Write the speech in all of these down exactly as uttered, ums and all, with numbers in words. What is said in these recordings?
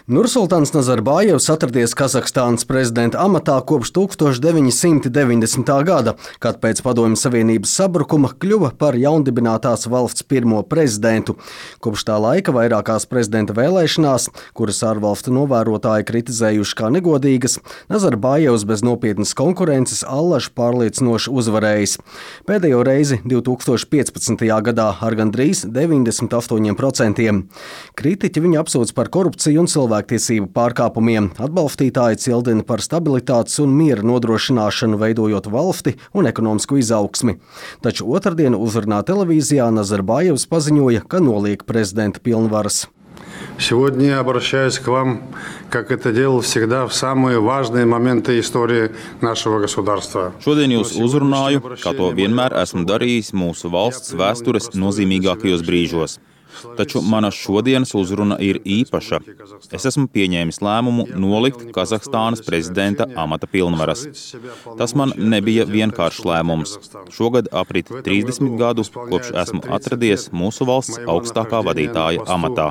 Nursultāns Nazarbājevs atradies Kazahstānas prezidenta amatā kopš tūkstoš deviņi simti deviņdesmitā gada, kad pēc Padomju Savienības sabrukuma kļuva par jaundibinātās valsts pirmo prezidentu. Kopš tā laika vairākās prezidenta vēlēšanās, kuras ārvalstu novērotāji kritizējuši kā negodīgas, Nazarbājevs bez nopietnas konkurences allaž pārliecinoši uzvarējis. Pēdējo reizi divtūkstoš piecpadsmitajā gadā ar gandrīz deviņdesmit astoņiem procentiem. Kritiķi viņu apsūdz par korupciju un cilvēku tiesību pārkāpumiem. Atbalstītāji cildina par stabilitātes un miera nodrošināšanu, veidojot valsti un ekonomisku izaugsmi. Taču otrdien uzrunā televīzijā Nazarbājevs paziņoja, ka noliek prezidenta pilnvaras. Сегодня я обращаюсь к вам, как это делал всегда в самые важные моменты истории нашего государства. Šodien jūs uzrunāju, kā to vienmēr esmu darījis mūsu valsts vēstures nozīmīgākajos brīžos. Taču mana šodienas uzruna ir īpaša. Es esmu pieņēmis lēmumu nolikt Kazahstānas prezidenta amata pilnvaras. Tas man nebija vienkāršs lēmums. Šogad aprit trīsdesmit gadu, kopš esmu atradies mūsu valsts augstākā vadītāja amatā.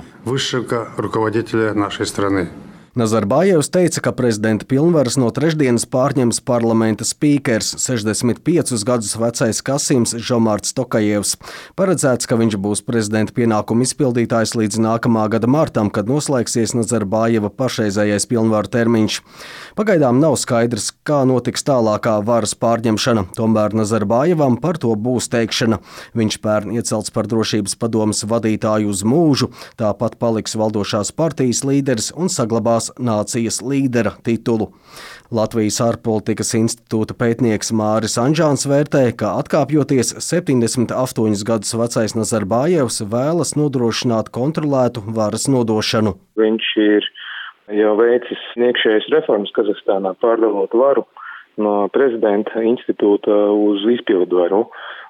Nazarbājevs teica, ka prezidenta pilnvaras no trešdienas pārņems parlamenta spīkers, sešdesmit piecus gadus vecais Kasims Žomarts Tokajevs. Paredzēts, ka viņš būs prezidenta pienākumu izpildītājs līdz nākamā gada martam, kad noslēgsies Nazarbājeva pašreizējais pilnvaru termiņš. Pagaidām nav skaidrs, kā notiks tālākā varas pārņemšana, tomēr Nazarbājevam par to būs teikšana. Viņš pērn iecelts par drošības padomes vadītāju uz mūžu, tāpat paliks valdošās partijas līderis un saglabās nācijas līdera titulu. Latvijas ārpolitikas institūta pētnieks Māris Anžāns vērtē, ka atkāpjoties septiņdesmit astoņus gadus vecais Nazarbājevs vēlas nodrošināt kontrolētu varas nodošanu. Viņš ir jau veicis iekšējas reformas Kazahstānā, pārdalot varu no prezidenta institūta uz izpildvaru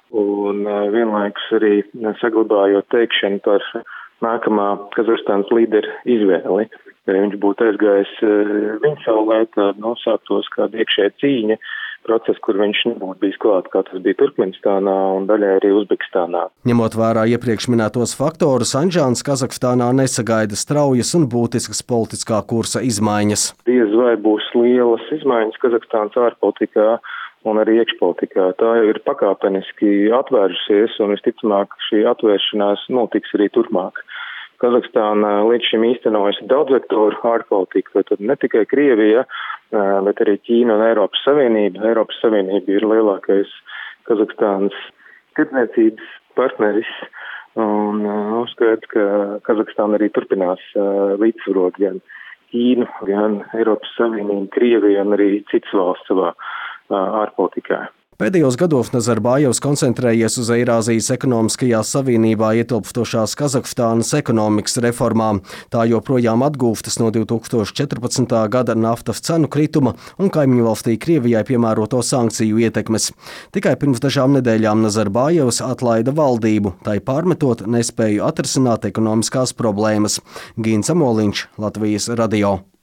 un vienlaikus arī saglabājot teikšanu par nākamā Kazahstānas līdera izvēli. Ja viņš būtu aizgājis viņa saulē, tad nosāktos kāda iekšēja cīņa, process, kur viņš nebūtu bijis klāt, kā tas bija Turkmenistānā un daļai arī Uzbekistānā. Ņemot vērā iepriekš minētos faktorus, Anžāns Kazahstānā nesagaida straujas un būtiskas politiskā kursa izmaiņas. Diez vai būs lielas izmaiņas Kazahstānas ārpolitikā un arī iekšpolitikā. Tā jau ir pakāpeniski atvērsusies un visticamāk šī atvēršanās notiks arī turpmāk. Kazahstāna līdz šim īstenojas daudzvektoru ārpolitiku, tad ne tikai Krievija, bet arī Ķīna un Eiropas Savienība. Eiropas Savienība ir lielākais Kazahstānas tirdzniecības partneris un uzskata, ka Kazahstāna arī turpinās līdzsvarot gan Ķīnu, gan Eiropas Savienību, Krieviju un arī citas valsts savā ārpolitikā. Pēdējos gados Nazarbājevs koncentrējies uz Eirāzijas ekonomiskajā savienībā ietilpstošās Kazahstānas ekonomikas reformām. Tā joprojām atgūstas no divtūkstoš četrpadsmitā gada naftas cenu krituma un kaimiņu valstī Krievijai piemēroto sankciju ietekmes. Tikai pirms dažām nedēļām Nazarbājevs atlaida valdību, tai pārmetot nespēju atrisināt ekonomiskās problēmas. Gīns Amoliņš, Latvijas radio.